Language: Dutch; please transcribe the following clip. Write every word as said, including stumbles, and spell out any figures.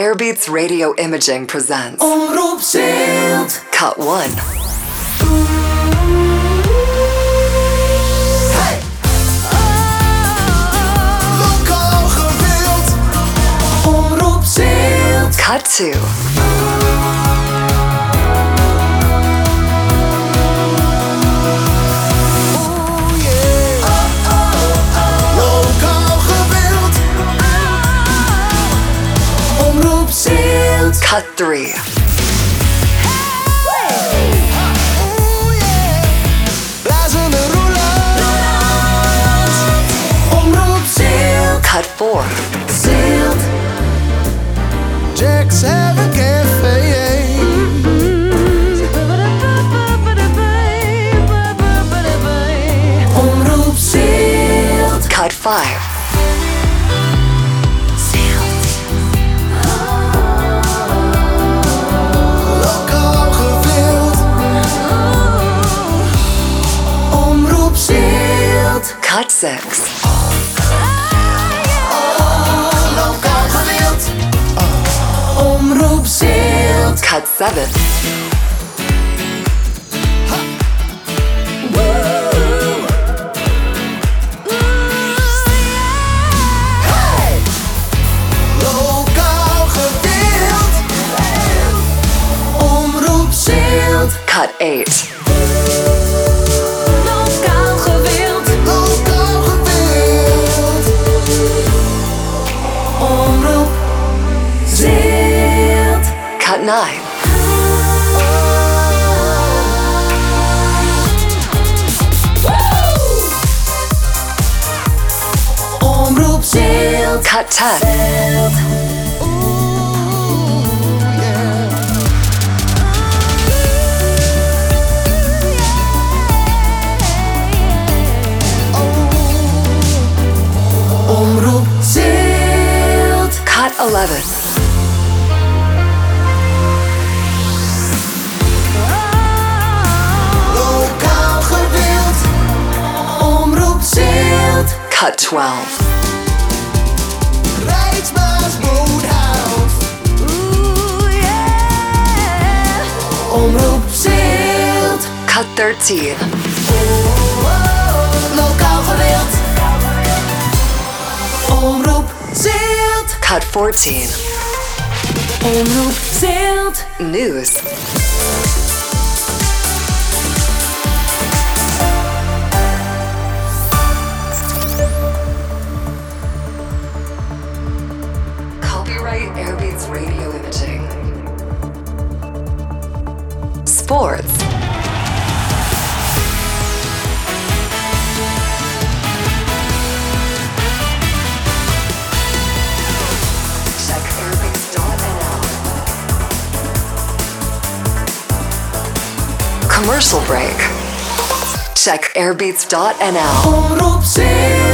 Airbeats Radio Imaging presents Omroep Zilt. Cut one. Hey. Lokaal gewild. Omroep Zilt. Cut two. Cut three. Cut four. Jack Seven Cafe. Omroep Zilt. Cut five. Cut six. Lokaal gewild. Omroep Zilt. Cut seven. Hey! Lokaal gewild. Omroep Zilt. Cut eight. Cut nine. Omroep Zilt. Cut ten. Omroep Zilt. Cut eleven. Cut twelve. Rijksmaas Boothouse. Ooh, yeah. Omroep Zilt. Cut thirteen. Oh, oh, lokaal gewild. Omroep Zilt. Cut fourteen. Omroep Zilt. News. Copyright Airbeats Radio Imaging. Sports. Check airbeats dot n l. Commercial break. Check airbeats dot n l. Omroep Zilt.